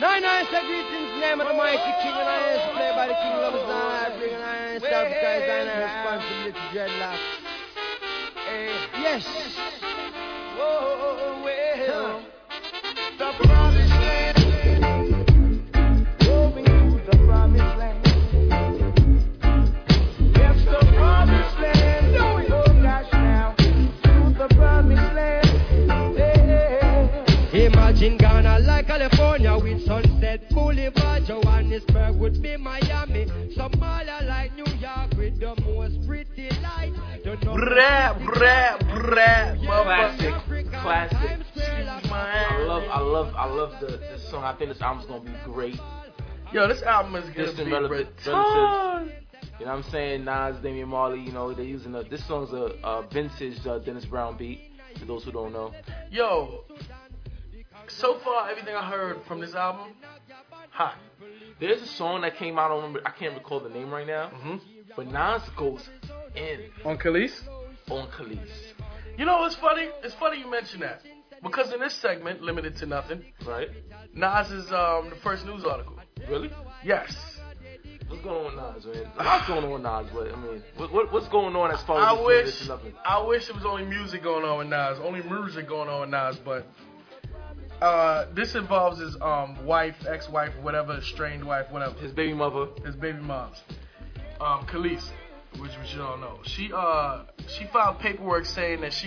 Nine I say greetings in the name of the mighty king, and I is played by the king of Zion, bringing I is Africa, and I responsibility dreadlock. Yes. Whoa, well, the promised land. Moving to the promised land. Yes, the promised land. Oh gosh, now to the promised land. Imagine Ghana like California with Sunset Boulevard. Johannesburg would be Miami. Somalia like New York with the most pretty light. Classic. I love this song. I think this album's gonna be great. Yo, this album is gonna be relative. You know what I'm saying? Nas, Damian Marley. You know they're using this song's a vintage Dennis Brown beat. For those who don't know. Yo. So far, everything I heard from this album, hot. There's a song that came out. I can't recall the name right now. Mm-hmm. But Nas goes in on Khalees. On Khalees. You know what's funny? It's funny you mention that because in this segment, Limited to Nothing, right? Nas is the first news article. Really? Yes. What's going on with Nas, man? What's going on with Nas? But I mean, what's going on as far as Limited to Nothing? I wish it was only music going on with Nas, only music going on with Nas, but. This involves his wife, ex-wife, whatever, estranged wife, whatever. His baby mother. His baby moms. Khalees, which you don't know. She filed paperwork saying that she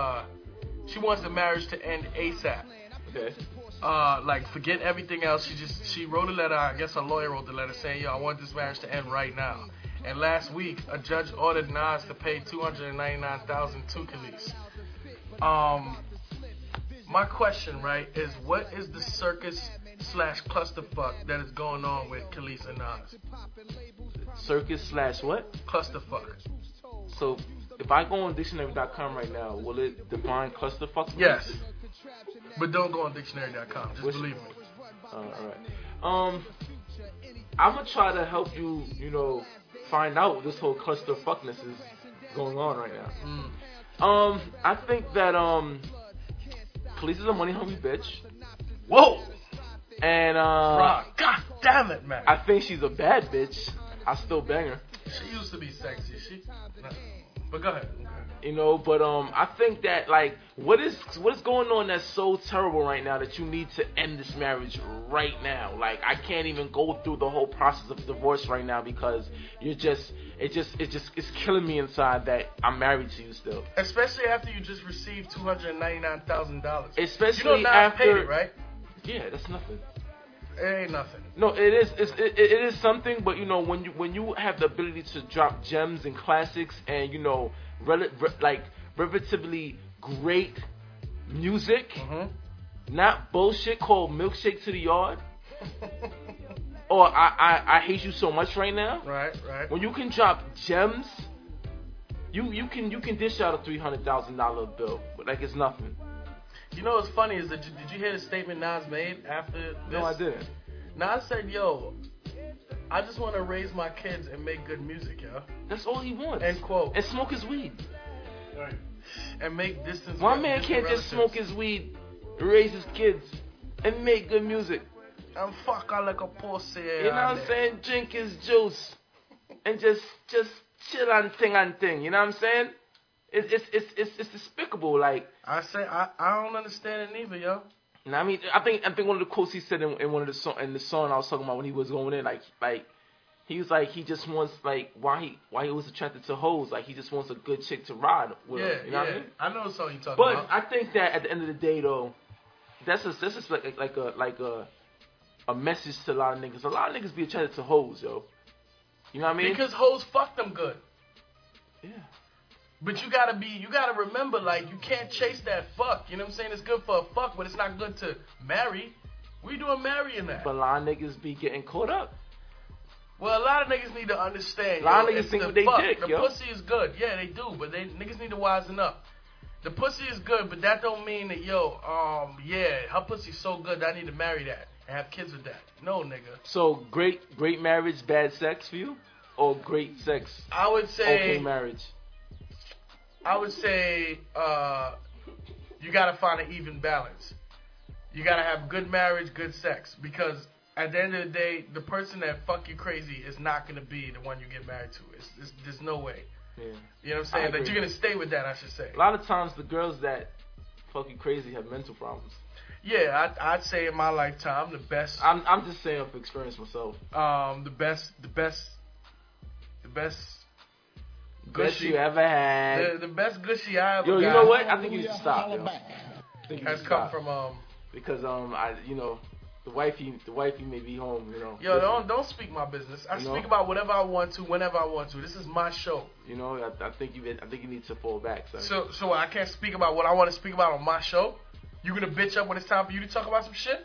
wants the marriage to end ASAP. Okay. Like forget everything else. She wrote a letter. I guess her lawyer wrote the letter saying, "Yo, I want this marriage to end right now." And last week, a judge ordered Nas to pay $299,000 to Khalees. My question, right, is what is the circus/clusterfuck that is going on with Khalees and Nas? Circus/what? Clusterfuck. So, if I go on dictionary.com right now, will it define clusterfuck? Yes. But don't go on dictionary.com. Just believe me. Alright. I'm going to try to help you, find out what this whole clusterfuckness is going on right now. I think that, Khalees is a money hungry bitch. Whoa! And God damn it, man. I think she's a bad bitch. I still bang her. She used to be sexy. But go ahead. But I think that what is going on that's so terrible right now that you need to end this marriage right now. Like I can't even go through the whole process of divorce right now because it's killing me inside that I'm married to you still. Especially after you just received $299,000. Especially after, paid it, right? Yeah, that's nothing. It ain't nothing. No, it is. It is something, but when you have the ability to drop gems and classics and relatively great music, not bullshit called Milkshake to the Yard, or I Hate You So Much right now. Right. When you can drop gems, you can dish out a $300,000 bill, but it's nothing. You know what's funny is that did you hear the statement Nas made after this? No, I didn't. Nas said, "Yo, I just want to raise my kids and make good music, yo." That's all he wants. End quote. And smoke his weed. Right. And make distance. One man can't just smoke his weed, raise his kids, and make good music. And fuck her like a pussy. You know what I'm saying? Drink his juice and just chill and thing. You know what I'm saying? It's despicable. Like I don't understand it neither, yo. And I mean, I think one of the quotes he said in one of the song I was talking about when he was going in, like he was like he just wants why he was attracted to hoes, like he just wants a good chick to ride with him. You know what I mean? I know the song you talking But about. I think that at the end of the day though, that's just like a message to a lot of niggas. A lot of niggas be attracted to hoes, yo. You know what I mean? Because hoes fuck them good. Yeah. But you gotta remember, you can't chase that fuck. You know what I'm saying? It's good for a fuck, but it's not good to marry. We doing marrying that. But a lot of niggas be getting caught up. Well, a lot of niggas need to understand. A lot of niggas think they dick, The pussy is good. Yeah, they do, but niggas need to wisen up. The pussy is good, but that don't mean that, her pussy's so good that I need to marry that and have kids with that. No, nigga. So, great marriage, bad sex for you? Or great sex, I would say okay marriage? I would say you gotta find an even balance. You gotta have good marriage, good sex, because at the end of the day, the person that fuck you crazy is not gonna be the one you get married to. There's no way. Yeah. You know what I'm saying? That you're gonna stay with that, I should say. A lot of times, the girls that fuck you crazy have mental problems. Yeah, I'd say in my lifetime, the best. I'm just saying from experience myself. The best Best you ever had. The best gushy I ever Yo, got. you know what? I think you should stop, yo. Has come from because the wifey may be home, you know. Yo, don't speak my business. I speak about whatever I want to, whenever I want to. This is my show. You know, I think you need to fall back, son. So I can't speak about what I want to speak about on my show. You gonna bitch up when it's time for you to talk about some shit?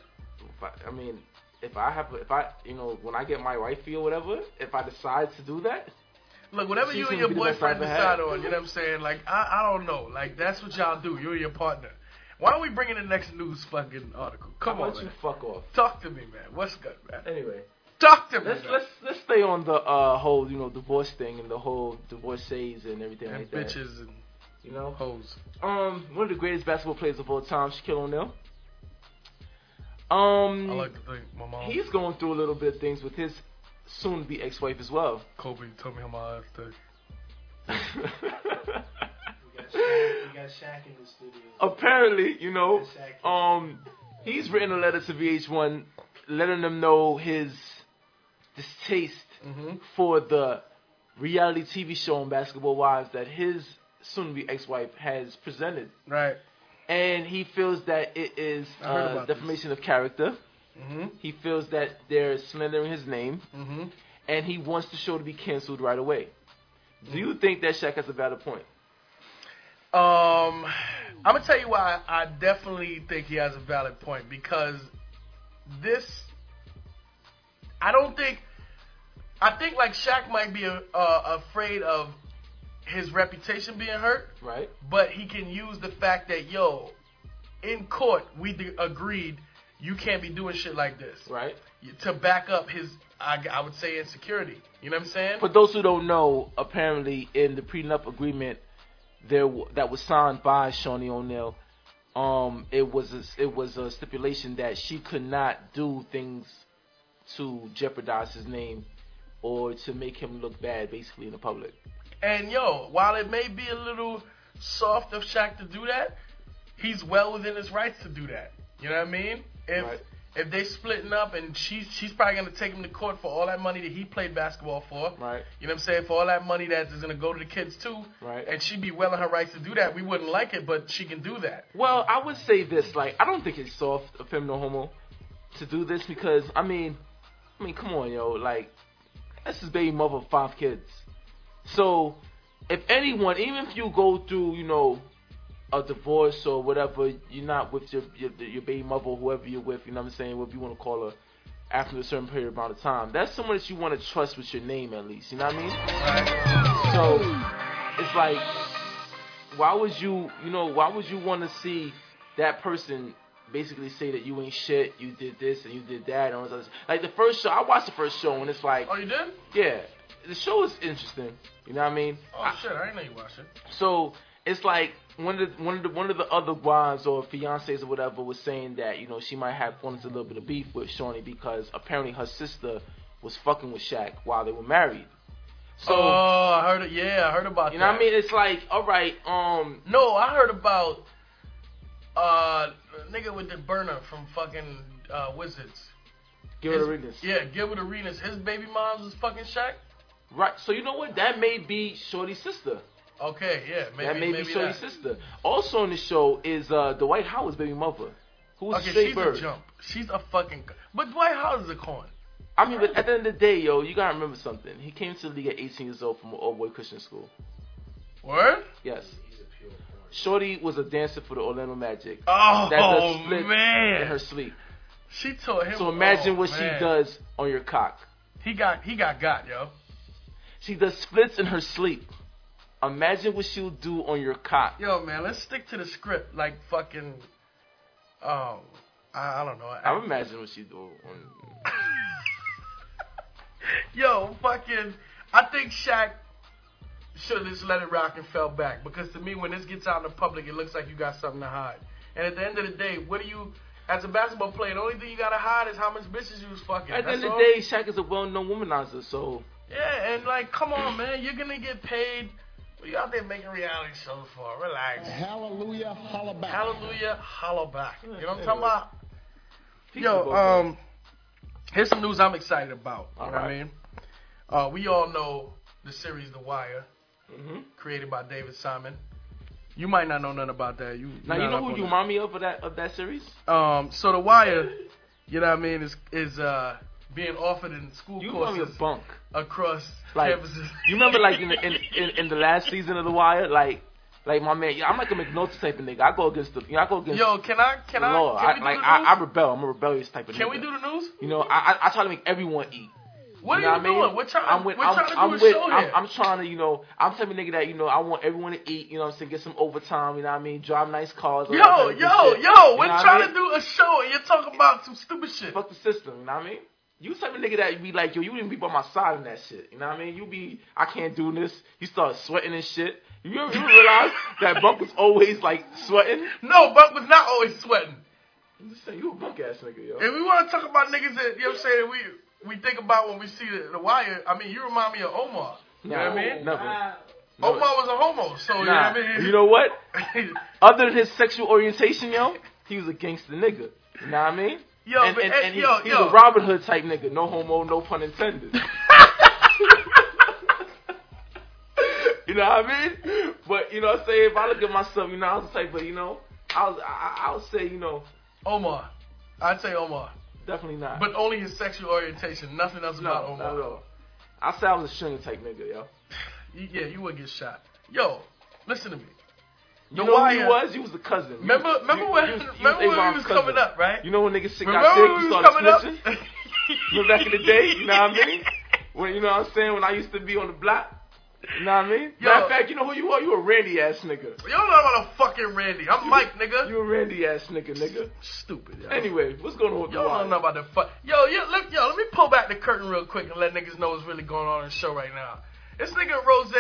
When I get my wifey or whatever, if I decide to do that. Look, whatever you and your boyfriend decide on, you know what I'm saying? Like, I don't know. Like, that's what y'all do. You and your partner. Why don't we bring in the next news fucking article? Come on, man. You fuck off. Talk to me, man. What's good, man? Anyway. Talk to me, Let's stay on the whole, divorce thing and the whole divorcees and everything and like that. Bitches and, hoes. One of the greatest basketball players of all time, Shaquille O'Neal. I like to think my mom. He's going through a little bit of things with his soon-to-be ex-wife as well. Kobe told me how my ass thing. We got Shaq in the studio. Apparently, he's written a letter to VH1 letting them know his distaste for the reality TV show on Basketball Wives that his soon-to-be ex-wife has presented. Right. And he feels that it is defamation of character. Mm-hmm. He feels that they're slandering his name. Mm-hmm. And he wants the show to be canceled right away. Do you think that Shaq has a valid point? I'm going to tell you why I definitely think he has a valid point. Because I think like Shaq might be afraid of his reputation being hurt. Right. But he can use the fact that, in court, we agreed you can't be doing shit like this. Right. To back up his, I would say, insecurity. You know what I'm saying? For those who don't know, apparently in the prenup agreement that was signed by Shaunie O'Neal, it was a stipulation that she could not do things to jeopardize his name or to make him look bad, basically, in the public. And while it may be a little soft of Shaq to do that, he's well within his rights to do that. You know what I mean? If they splitting up and she's probably gonna take him to court for all that money that he played basketball for. Right. You know what I'm saying? For all that money that is gonna go to the kids too. Right. And she'd be well in her rights to do that. We wouldn't like it, but she can do that. Well, I would say this, I don't think it's soft of him, no homo, to do this because I mean, come on, that's his baby mother of 5 kids. So, if anyone, even if you go through, a divorce or whatever, you're not with your baby mother or whoever you're with, you know what I'm saying, whatever you want to call her, after a certain period amount of time. That's someone that you want to trust with your name at least, you know what I mean? Right. So, it's like, why would you want to see that person basically say that you ain't shit, you did this and you did that and all this other stuff. Like the first show, I watched the first show and it's like... Oh, you did? Yeah. The show is interesting. You know what I mean? Shit, I didn't know you watched it. So, it's like one of the other wives or fiancés or whatever was saying that, she might have wanted a little bit of beef with Shaunie because apparently her sister was fucking with Shaq while they were married. So, I heard it. Yeah, I heard about that. You know what I mean? It's like, all right, No, I heard about nigga with the burner from fucking Wizards. Gilbert Arenas. Yeah, Gilbert Arenas. His baby mom's is fucking Shaq. Right. So you know what? That may be Shorty's sister. Okay, yeah, maybe that may be Shorty's sister. Also on the show is Dwight Howard's baby mother, who's a straight bird. She's a jump. She's a fucking. But Dwight Howard is a corn. I mean, but at the end of the day, you gotta remember something. He came to the league at 18 years old from an all-boy Christian school. Word? Yes. Shorty was a dancer for the Orlando Magic. Oh, that does split man! In her sleep. She told him. So imagine what she does on your cock. He got, yo. She does splits in her sleep. Imagine what she'll do on your cock. Yo, man, let's stick to the script. Like fucking. I don't know. I imagine what she do on. Yo, fucking. I think Shaq should have just let it rock and fell back. Because to me, when this gets out in the public, it looks like you got something to hide. And at the end of the day, what do you... as a basketball player, the only thing you gotta hide is how much bitches you was fucking. At the That's end of all. the day, Shaq is a well-known womanizer, so. Yeah, and like, come on, man, you're gonna get paid. What you out there making reality shows for? Relax. Hallelujah, holla back. Hallelujah, holla back. You know what I'm talking about? Peace Yo, to both. here's some news I'm excited about. You All know right. what I mean? We all know the series The Wire, Mm-hmm. created by David Simon. You might not know nothing about that. Now you know who you remind me of that series? So The Wire, you know what I mean, is being offered in school You remind me courses of Bunk. across Like, campuses. you remember like in the last season of The Wire, like my man, I'm like a McNulty type of nigga. I go against Yo, can the I law. we do the news? I rebel. I'm a rebellious type of nigga. Can we do the news? You know, I try to make everyone eat. What You are know you what I mean? doing? We're trying to do a show here. I'm trying to, you know, I'm the type of nigga that, you know, I want everyone to eat, you know what I'm saying, get some overtime, you know what I mean, drive nice cars. all that type of good shit. We're You know what I trying mean? to do a show and you're talking about some stupid shit. Fuck the system, you know what I mean? You the type of nigga that be like, yo, you didn't be by my side in that shit, you know what I mean? You be, I can't do this. You start sweating and shit. You ever realize that Bunk was always, like, sweating? No, Buck was not always sweating. I'm just saying, you a Bunk ass nigga, yo. If we want to talk about niggas that, you know what I'm saying, we think about when we see the Wire, I mean, you remind me of Omar. You know what I mean? Never. Omar was a homo, so you know Nah, what I mean? you know what? Other than his sexual orientation, yo, he was a gangster nigga. You know what I mean? Yo, and, but, and he's yo. a Robin Hood type nigga. No homo, no pun intended. You know what I mean? But, you know what I'm saying? If I look at myself, you know, I was the type of, you know, I would say, you know. Omar. I'd say Omar. Definitely not. But only his sexual orientation. Nothing else about no, Omar. not at all. I say I was a stringer type nigga, yo. Yeah, you would get shot. Yo, listen to me. You know who you was? You was the cousin. Remember when we was coming up, right? You know when niggas shit Remember got thick, when you we was started coming snitching? up? Remember back in the day, you know what I mean? When, you know what I'm saying, when I used to be on the block, you know what I mean? Yo. Matter of fact, you know who you are? You a Randy ass nigga. You don't know about a fucking Randy. I'm Mike, nigga. You a Randy ass nigga. Stupid, yo. Anyway, what's going on with Y'all the don't Wire? know about the fuck. Yo, let me pull back the curtain real quick and let niggas know what's really going on in the show right now. This nigga Rose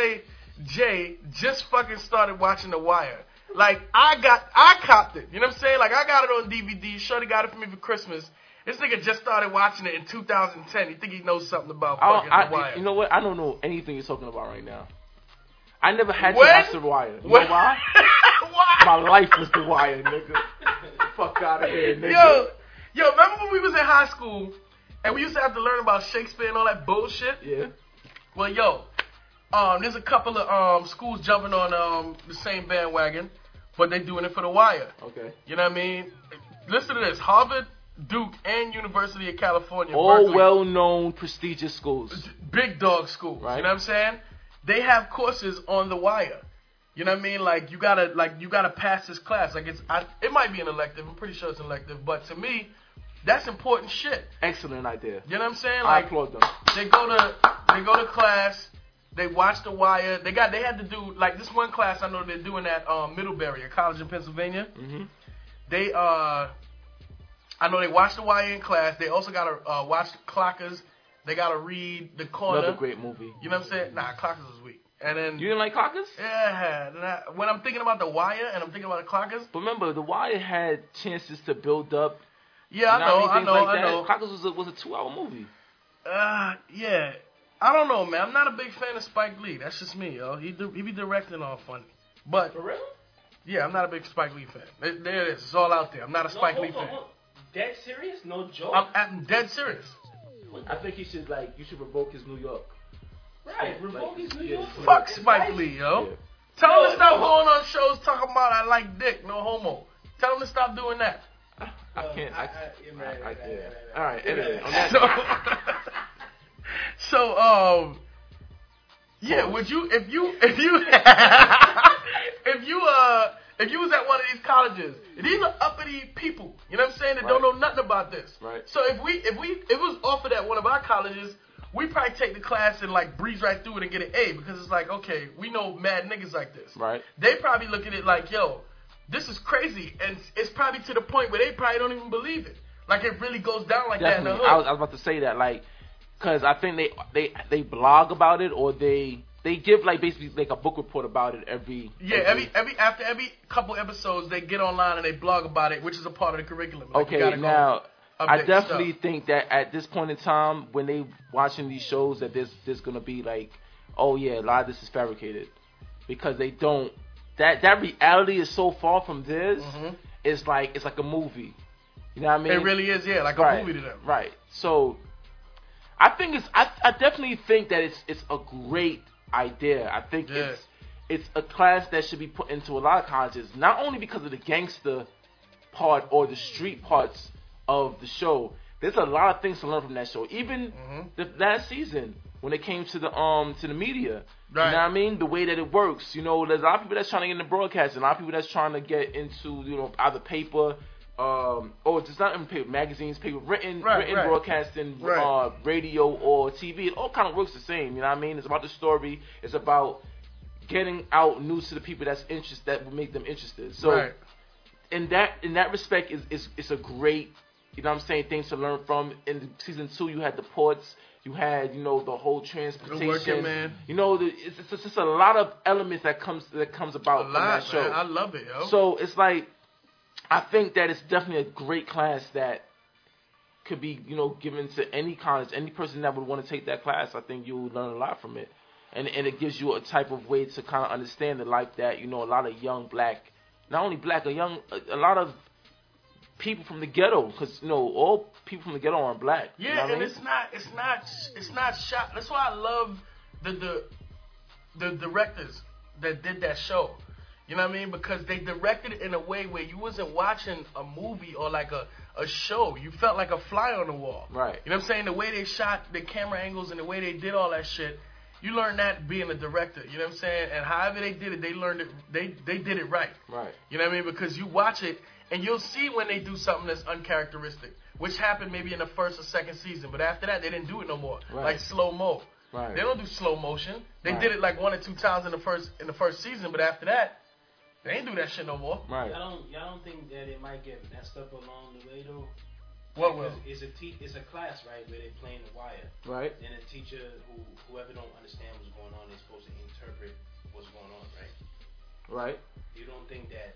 J just fucking started watching The Wire. Like, I copped it. You know what I'm saying? Like, I got it on DVD. Shorty got it for me for Christmas. This nigga just started watching it in 2010. You think he knows something about fucking The Wire? You know what? I don't know anything you're talking about right now. I never had to When? watch The Wire. You know why? Why? My life was The Wire, nigga. Fuck out of here, nigga. Yo, remember when we was in high school and we used to have to learn about Shakespeare and all that bullshit? Yeah. Well, yo, there's a couple of schools jumping on the same bandwagon, but they doing it for The Wire. Okay. You know what I mean? Listen to this: Harvard, Duke, and University of California. All Berkeley, well-known, prestigious schools. big dog schools. Right. You know what I'm saying? They have courses on The Wire. You know what I mean? Like you gotta pass this class. Like it might be an elective. I'm pretty sure it's an elective, but to me, that's important shit. Excellent idea. You know what I'm saying? I Like applaud them. they go to class. They watch The Wire. They had to do like this one class. I know they're doing at Middlebury, a college in Pennsylvania. Mm-hmm. They I know they watch The Wire in class. They also gotta watch Clockers. They gotta read The Corner. Another great movie. You know what I'm saying? Nah, Clockers is weak. And then You didn't like Clockers? yeah, when I'm thinking about The Wire and I'm thinking about the Clockers, But remember, The Wire had chances to build up. yeah, you what I mean, know. things like that. Clockers was a 2-hour movie. Yeah. I don't know, man. I'm not a big fan of Spike Lee. That's just me, yo. He be directing all funny. But For real? yeah, I'm not a big Spike Lee fan. There it is. It's all out there. I'm not a Spike Lee fan. Dead serious? No joke? I'm dead serious. I think you should revoke his New York. Right, revoke his New York. Fuck It's Spike nice. Lee, yo. Yeah. Tell him to stop no. going on shows talking about I like dick, no homo. Tell him to stop doing that. I can't. Right. Yeah. All right. Anyway, on that So, yeah, would you if you if you was at one of these colleges, these are uppity people, you know what I'm saying, that don't know nothing about this. Right. So if it was offered at one of our colleges, we probably take the class and like breeze right through it and get an A because it's like, okay, we know mad niggas like this. Right. They probably look at it like, yo, this is crazy, and it's probably to the point where they probably don't even believe it. Like it really goes down like Definitely. that in the hood. I was about to say that, like, because I think they blog about it or they they give like basically like a book report about it every after every couple episodes they get online and they blog about it, which is a part of the curriculum. Like, okay, now I definitely think that at this point in time when they watching these shows that there's gonna be like, oh yeah, a lot of this is fabricated because they don't that reality is so far from this. Mm-hmm. It's like a movie. You know what I mean? It really is, yeah, like a movie to them. Right. So I think I definitely think that it's a great idea. I think it's a class that should be put into a lot of colleges, not only because of the gangster part or the street parts of the show. There's a lot of things to learn from that show. Even the last season when it came to the media. Right. You know what I mean? The way that it works. You know, there's a lot of people that's trying to get into broadcasting, a lot of people that's trying to get into, you know, either paper, or just not even paper, magazines, paper, written broadcasting, radio or TV. It all kind of works the same. You know what I mean? It's about the story. It's about getting out news to the people that will make them interested. So, in that respect, it's a great, you know what I'm saying, things to learn from. In season 2, you had the ports. You had, you know, the whole transportation. The working man. You know, it's just a lot of elements that comes about from that show. Man. I love it, yo. So it's like, I think that it's definitely a great class that could be, you know, given to any college, any person that would want to take that class. I think you'll learn a lot from it, and it gives you a type of way to kind of understand the life that, you know, a lot of young black, not only black, a lot of people from the ghetto, because, you know, all people from the ghetto aren't black. Yeah, you know and I mean? it's not shot. That's why I love the directors that did that show. You know what I mean? Because they directed it in a way where you wasn't watching a movie or like a show. You felt like a fly on the wall. Right. You know what I'm saying? The way they shot the camera angles and the way they did all that shit, you learn that being a director. You know what I'm saying? And however they did it, they learned it. They did it right. Right. You know what I mean? Because you watch it and you'll see when they do something that's uncharacteristic, which happened maybe in the first or second season. But after that, they didn't do it no more. Right. Like slow-mo. Right. They don't do slow motion. They did it like 1 or 2 times in the first season, but after that, they ain't do that shit no more. Right. Y'all don't think that it might get messed up along the way though? What will? It's a class, right, where they're playing the wire. Right. And a teacher whoever don't understand what's going on is supposed to interpret what's going on, right? Right. You don't think that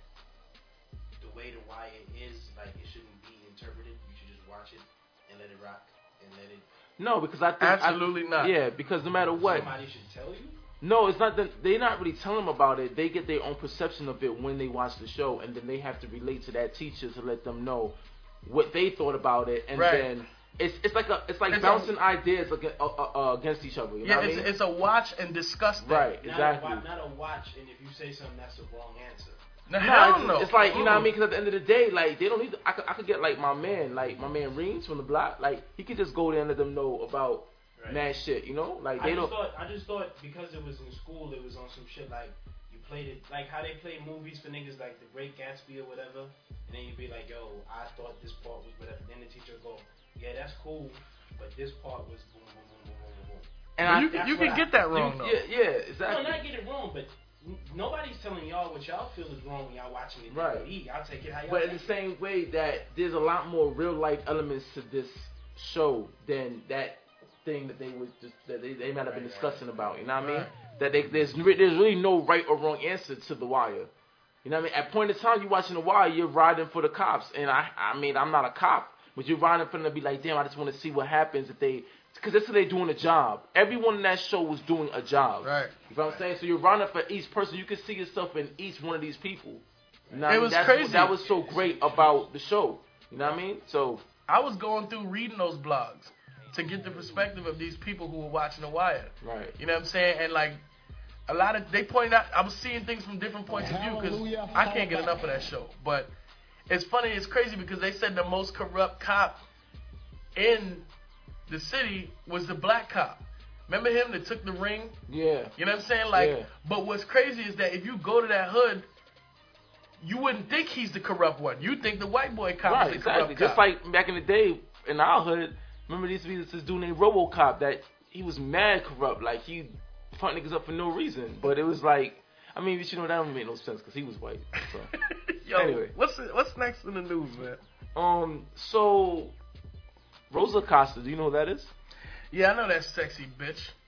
the way the wire is, like, it shouldn't be interpreted? You should just watch it and let it rock and let it. No, because I think absolutely not. Yeah, because no matter what, somebody should tell you. No, it's not that they're not really telling them about it. They get their own perception of it when they watch the show, and then they have to relate to that teacher to let them know what they thought about it, and then it's like bouncing ideas against each other. You know what I mean? It's a watch and discuss thing. Right, exactly. Not a watch, and if you say something, that's the wrong answer. No, it's like, you know what I mean? Because at the end of the day, like, they don't need to, I could get like my man Reams from the block, like, he could just go there and let them know about mad shit, you know? Like, I just thought because it was in school, it was on some shit like you played it, like how they play movies for niggas like The Great Gatsby or whatever, and then you'd be like, yo, I thought this part was whatever. Then the teacher would go, yeah, that's cool, but this part was boom, boom, boom, boom, boom, boom. And you can get that wrong, though. Yeah, exactly. No, not get it wrong, but nobody's telling y'all what y'all feel is wrong when y'all watching it. Right. Y'all take it how y'all. But in the same way that there's a lot more real life elements to this show than that thing that they was just that they might have been discussing about. You know what I mean? That there's really no right or wrong answer to The Wire. You know what I mean? At point in time, you're watching The Wire, you're riding for the cops, and I mean, I'm not a cop, but you're riding for them to be like, damn, I just want to see what happens if they. Because that's what they're doing a job. Everyone in that show was doing a job. Right. You know what I'm saying? So you're running for each person. You can see yourself in each one of these people. You know it was crazy. That was so great about the show. You know what I mean? So I was going through reading those blogs to get the perspective of these people who were watching The Wire. Right. You know what I'm saying? And like a lot of they pointed out, I was seeing things from different points of view because I can't get enough of that show. But it's funny, it's crazy because they said the most corrupt cop in the city was the black cop. Remember him that took the ring? Yeah. You know what I'm saying? Like, but what's crazy is that if you go to that hood, you wouldn't think he's the corrupt one. You think the white boy cop is the corrupt cop. Just like back in the day in our hood, remember this dude named RoboCop that he was mad corrupt. Like, he fucked niggas up for no reason. But it was like, I mean, you know, that don't make no sense because he was white. So. Yo, anyway. What's next in the news, man? So Rosa Acosta, do you know who that is? Yeah, I know that sexy bitch.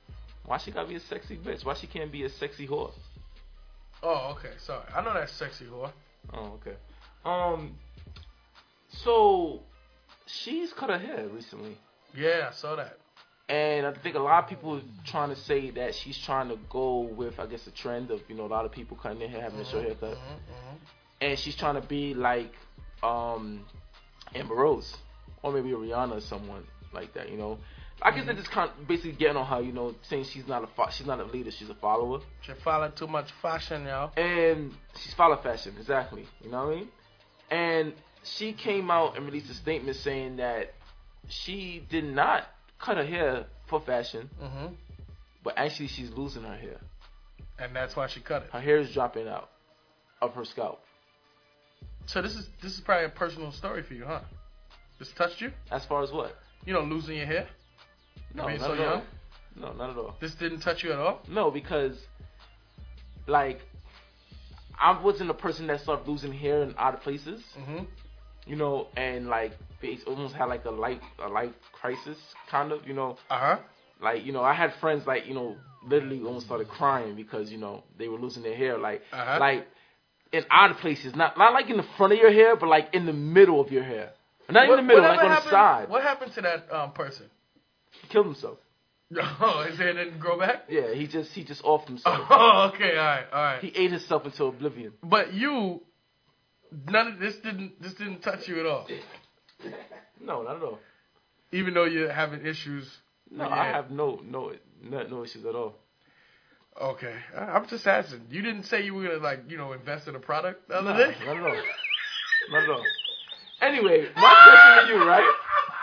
Why she gotta be a sexy bitch? Why she can't be a sexy whore? Oh, okay. Sorry. I know that sexy whore. Oh, okay. So she's cut her hair recently. Yeah, I saw that. And I think a lot of people are trying to say that she's trying to go with, I guess, the trend of, a lot of people cutting their hair, having a short haircut. And she's trying to be like Amber Rose. Or maybe a Rihanna or someone like that, I guess they're just kind of basically getting on her, saying she's not a leader, she's a follower. She followed too much fashion, yo. And she's following fashion, exactly. You know what I mean? And she came out and released a statement saying that she did not cut her hair for fashion, but actually she's losing her hair. And that's why she cut it. Her hair is dropping out of her scalp. So this is probably a personal story for you, huh? This touched you? As far as what? Losing your hair? No, being not so at young? all. No, not at all. This didn't touch you at all? No, because, like, I wasn't a person that started losing hair in odd places. And like almost had like a life crisis, kind of. Like I had friends like literally almost started crying because they were losing their hair, like in odd places, not like in the front of your hair, but like in the middle of your hair, not in the middle, like on the side. What happened to that person? He killed himself. Oh, his hair didn't grow back? Yeah, he just offed himself. Oh, okay, all right. He ate himself into oblivion. But none of this didn't touch you at all. No, not at all. Even though you're having issues. No, I have no issues at all. Okay, I'm just asking. You didn't say you were gonna invest in a product the other day. Not at all. Not at all. Anyway, my question to you, right,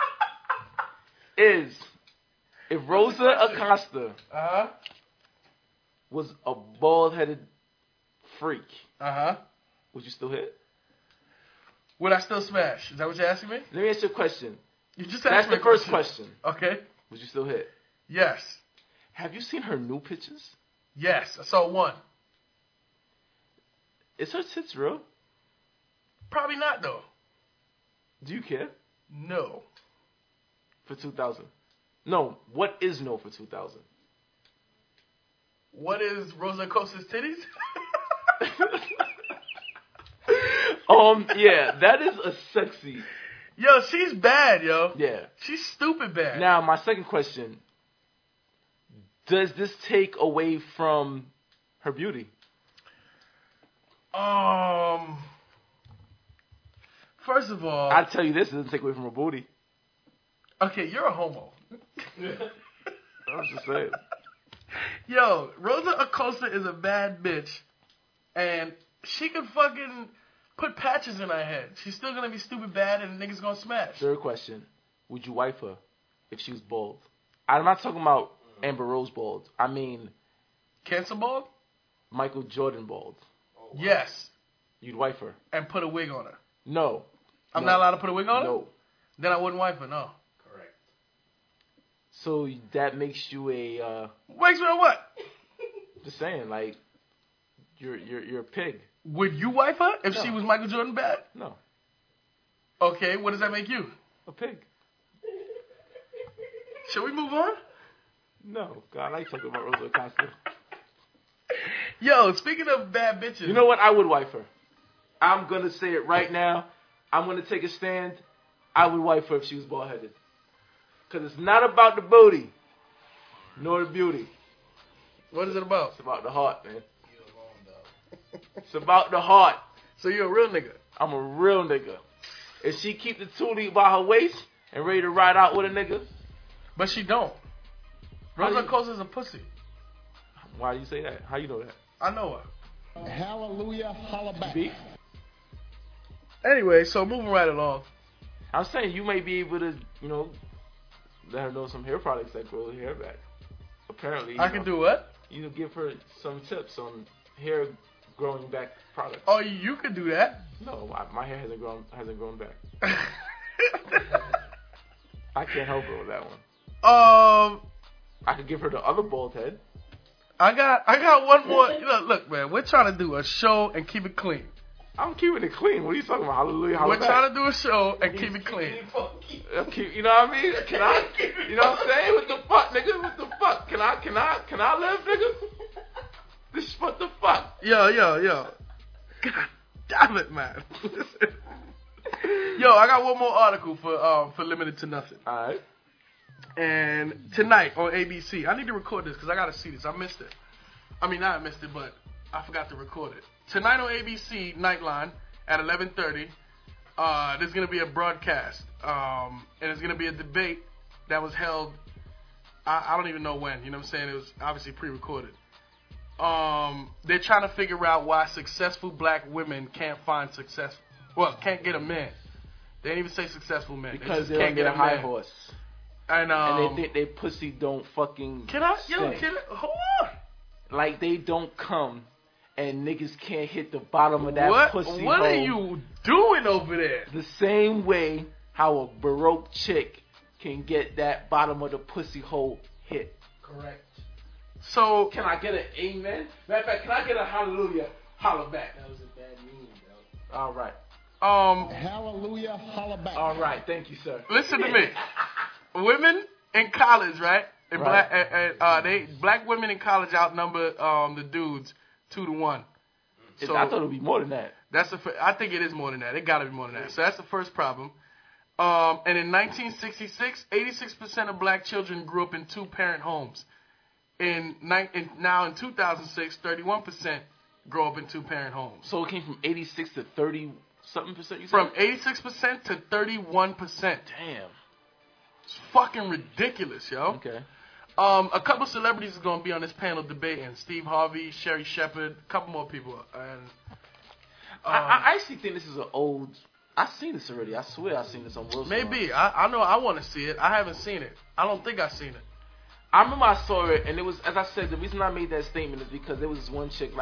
is if Rosa Acosta was a bald-headed freak, would you still hit? Would I still smash? Is that what you're asking me? Let me ask you a question. You just That's asked me the first question. Okay. Would you still hit? Yes. Have you seen her new pictures? Yes, I saw one. Is her tits real? Probably not, though. Do you care? No. For 2000? No. What is no for 2000? What is Rosa Acosta's titties? Yeah, that is a sexy. Yo, she's bad, yo. Yeah. She's stupid bad. Now, my second question. Does this take away from her beauty? First of all, I'll tell you this, it doesn't take away from her booty. Okay, you're a homo. I'm just saying. Yo, Rosa Acosta is a bad bitch, and she can fucking put patches in her head. She's still gonna be stupid bad, and the niggas gonna smash. Third question: would you wife her if she was bald? I'm not talking about Amber Rose bald. I mean, Cancer bald? Michael Jordan bald. Oh, wow. Yes. You'd wife her and put a wig on her. No. I'm not allowed to put a wig on her? No. Then I wouldn't wife her, no. Correct. So that makes you a... Makes me a what? Just saying, like, you're a pig. Would you wife her if she was Michael Jordan bad? No. Okay, what does that make you? A pig. Should we move on? No. God, I like talking about Rosa Acosta. Yo, speaking of bad bitches... You know what? I would wife her. I'm going to say it right now. I'm going to take a stand. I would wife her if she was bald-headed. Because it's not about the booty, nor the beauty. What is it about? It's about the heart, man. It's about the heart. So you're a real nigga? I'm a real nigga. If she keep the tootie by her waist and ready to ride out with a nigga. But she don't. Rosa Acosta's a pussy. Why do you say that? How you know that? I know her. Hallelujah, holla back. Anyway, so moving right along. I'm saying you may be able to, let her know some hair products that grow her hair back. Apparently, I can do what? Give her some tips on hair growing back products. Oh, you could do that. No, my hair hasn't grown back. I can't help her with that one. I could give her the other bald head. I got one more. Look, man, we're trying to do a show and keep it clean. I'm keeping it clean. What are you talking about? Hallelujah. We're Hallelujah. trying to do a show and keep it clean. You know what I mean? Can I? You know what I'm saying? What the fuck, nigga? What the fuck? Can I live, nigga? This what the fuck? Yo. God damn it, man. Yo, I got one more article for Limited to Nothing. All right. And tonight on ABC, I need to record this because I got to see this. I missed it. I mean, not I missed it, but I forgot to record it. Tonight on ABC Nightline at 11:30, there's going to be a broadcast. And it's going to be a debate that was held, I don't even know when. You know what I'm saying? It was obviously pre-recorded. They're trying to figure out why successful black women can't get a man. They didn't even say successful men. Because they don't get a high horse. And they think they pussy don't fucking hold on. Like they don't come and niggas can't hit the bottom of that pussy What hole. are you doing over there? The same way how a Baroque chick can get that bottom of the pussy hole hit. Correct. So can I get an amen? Matter of fact, can I get a hallelujah? Holla back. That was a bad meme, bro. All right. Hallelujah, holla back. All right. Thank you, sir. Listen to me. Women in college, right? And black women in college outnumber the dudes 2-1. So I thought it would be more than that. I think it is more than that. It got to be more than that. So that's the first problem. And in 1966, 86% of black children grew up in two-parent homes. Now in 2006, 31% grow up in two-parent homes. So it came from 86 to 30-something percent, you said? From 86% to 31%. Damn. It's fucking ridiculous, yo. Okay. A couple celebrities are going to be on this panel debating. Steve Harvey, Sherry Shepherd, a couple more people. And I actually think this is an old... I've seen this already. I swear I've seen this on Wilson. Maybe. I know I want to see it. I haven't seen it. I don't think I've seen it. I remember I saw it, and it was, as I said, the reason I made that statement is because there was this one chick,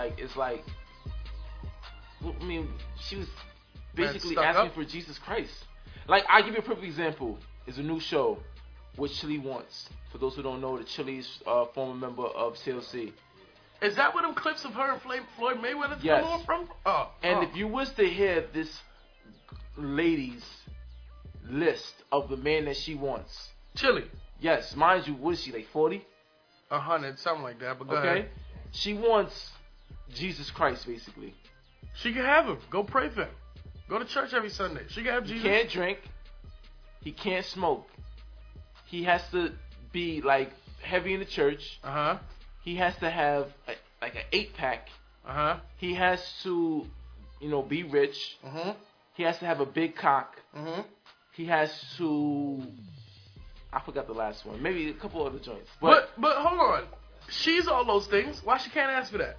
she was basically asking for Jesus Christ. Like, I'll give you a perfect example. It's a new show, What Chili Wants. For those who don't know, the Chili's former member of CLC. Is that where them clips of her and Floyd Mayweather come from? If you was to hear this lady's list of the man that she wants. Chili. Yes, mind you, what is she, like 40? 100, something like that, but go ahead. She wants Jesus Christ, basically. She can have him. Go pray for him. Go to church every Sunday. She can have Jesus. He can't drink. He can't smoke. He has to be, like, heavy in the church. Uh-huh. He has to have, an 8-pack. Uh-huh. He has to, be rich. Uh-huh. He has to have a big cock. Uh-huh. He has to... I forgot the last one. Maybe a couple other joints. But hold on. She's all those things. Why she can't ask for that?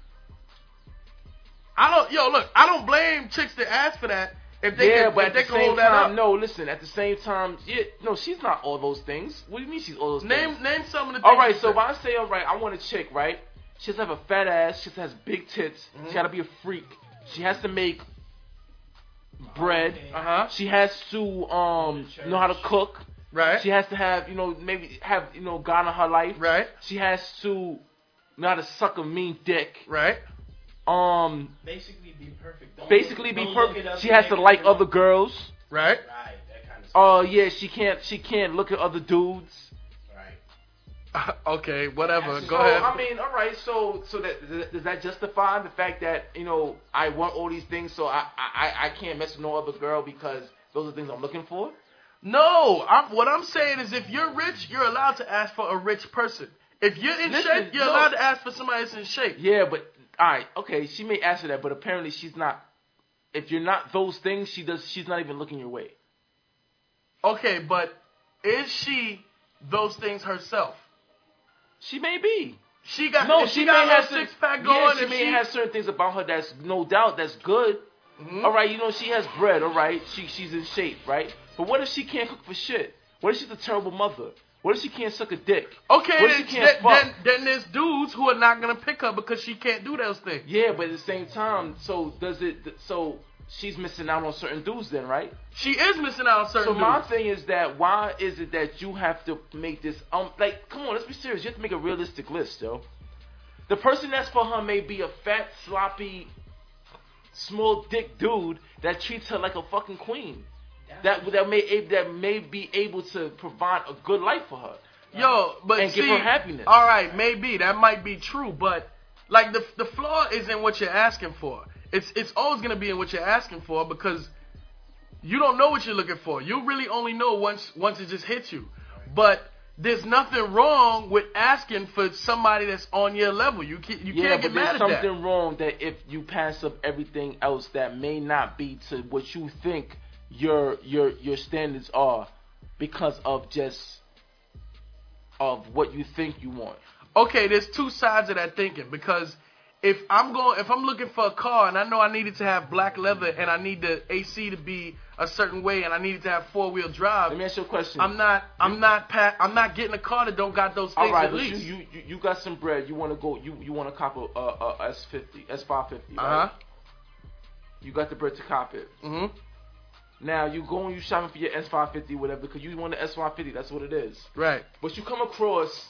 I don't blame chicks that ask for that if they can hold that up. No, listen, at the same time, she's not all those things. What do you mean she's all those things? Name some of the things. All right, so if I say, all right, I want a chick, right? She has to have a fat ass. She has big tits. Mm-hmm. She got to be a freak. She has to make bread. Uh-huh. She has to know how to cook. Right. She has to have, maybe have, God in her life. Right. She has to know how to suck a mean dick. Right. Basically be perfect. Basically be perfect. She has to like other girls. Right. Right. That kind of stuff. Oh yeah, she can't look at other dudes. Right. Okay, whatever. Go so, ahead. I mean, all right. So that does that justify the fact that I want all these things, so I can't mess with no other girl because those are things I'm looking for? No, what I'm saying is if you're rich, you're allowed to ask for a rich person. If you're in shape, you're allowed to ask for somebody that's in shape. Yeah, but all right, okay, she may ask for that, but apparently she's not. If you're not those things, she's not even looking your way. Okay, but is she those things herself? She may be. She may have a 6-pack going. Yeah, she may have certain things about her that's no doubt that's good. Mm-hmm. All right, she has bread. All right, she's in shape, right? But what if she can't cook for shit? What if she's a terrible mother? What if she can't suck a dick? Okay, then there's dudes who are not gonna pick her because she can't do those things. Yeah, but at the same time, so she's missing out on certain dudes then, right? She is missing out on certain dudes. So my thing is that why is it that you have to make this come on, let's be serious. You have to make a realistic list, yo. The person that's for her may be a fat, sloppy small dick dude that treats her like a fucking queen. That may be able to provide a good life for her. Yo, but and give her happiness. All right, maybe that might be true, but like the flaw isn't what you're asking for. It's always gonna be in what you're asking for because you don't know what you're looking for. You really only know once it just hits you. But there's nothing wrong with asking for somebody that's on your level. You can't get mad at that. There's something wrong that if you pass up everything else that may not be to what you think your standards are because of just of what you think you want. Okay, there's two sides of that thinking because if I'm looking for a car and I know I need it to have black leather and I need the AC to be a certain way and I need it to have 4-wheel drive. Let me ask you a question. I'm not getting a car that don't got those things. All right, at least. you got some bread. You want to go. You want to cop a S550, S550. Right? You got the bread to cop it. Mm-hmm. Now you go and you shopping for your S550, whatever, because you want the S550. That's what it is. Right. But you come across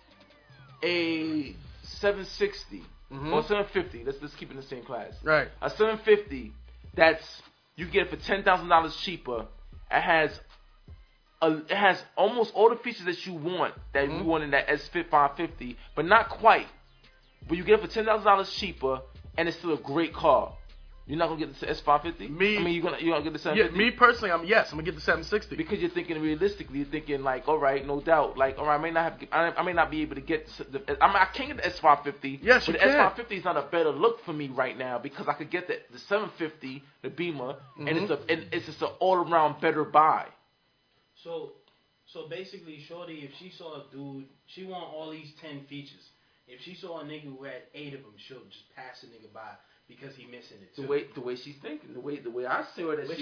a 760 or 750. Let's keep it in the same class. Right. A 750 that's you get it for $10,000 cheaper. It has almost all the features that you want you want in that S550, but not quite. But you get it for $10,000 cheaper, and it's still a great car. You're not gonna get the S550. You're gonna get the 750. Yeah, me personally, I'm gonna get the 760 because you're thinking realistically. You're thinking like, all right, no doubt. Like, all right, I may not be able to get. I can't get the S550. Yes, you but can. The S550 is not a better look for me right now because I could get the 750, the Beamer, and it's just an all around better buy. So basically, shorty, if she saw a dude, she want all these 10 features. If she saw a nigga who had 8 of them, she'll just pass the nigga by. Because he missing it too. The way she's thinking, the way I see her, which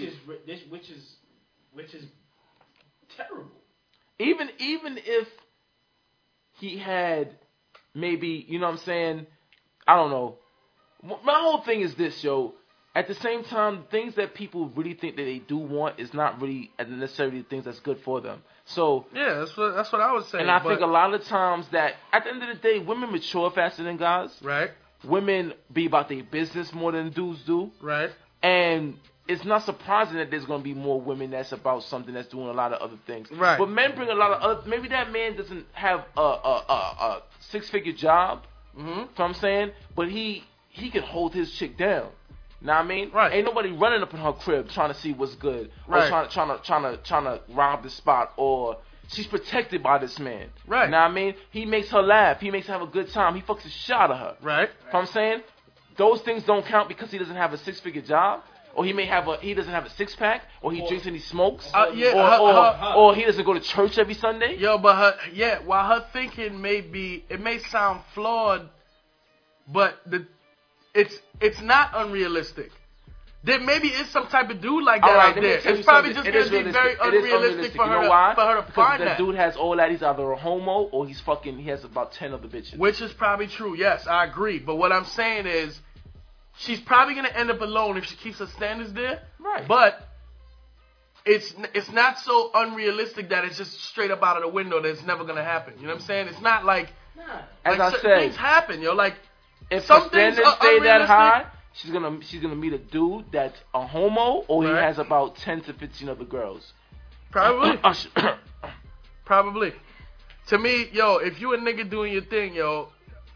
is terrible. Even if he had maybe, you know what I'm saying, I don't know. My whole thing is this, yo. At the same time, things that people really think that they do want is not really necessarily things that's good for them. So yeah, that's what I was saying. And I think a lot of times that at the end of the day, women mature faster than guys. Right. Women be about their business more than dudes do. Right. And it's not surprising that there's going to be more women that's about something that's doing a lot of other things. Right. But men bring a lot of other... Maybe that man doesn't have a six-figure job. Mm-hmm. You know what I'm saying? But he can hold his chick down. Know what I mean? Right. Ain't nobody running up in her crib trying to see what's good. Right. Or trying to rob the spot. Or... She's protected by this man. Right. You know what I mean? He makes her laugh. He makes her have a good time. He fucks the shit out of her. Right. You know what I'm saying? Those things don't count because he doesn't have a six-figure job. Or he doesn't have a six-pack. Or he drinks and he smokes. Or he doesn't go to church every Sunday. Yo, but while her thinking it may sound flawed, but it's not unrealistic. There maybe is some type of dude like that out there. It's probably just going to be very unrealistic for her to find that. The dude has all that. He's either a homo or he has about 10 other bitches. Which is probably true. Yes, I agree. But what I'm saying is, she's probably going to end up alone if she keeps her standards there. Right. But it's not so unrealistic that it's just straight up out of the window that it's never going to happen. You know what I'm saying? It's not like, as I said, things happen, yo. Like, if some the standards things are stay that unrealistic. high, she's gonna meet a dude that's a homo, or Right. he has about 10 to 15 other girls. Probably. Probably. To me, yo, if you a nigga doing your thing, yo,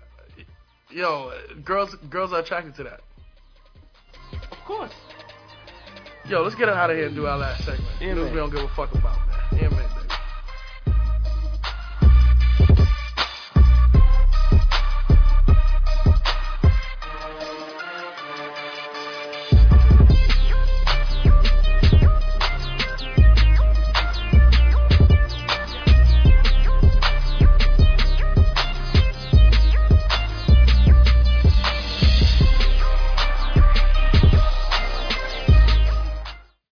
girls are attracted to that. Of course. Yo, let's get out of here and do our last segment. Yeah, News man. we don't give a fuck about, man. Yeah, man.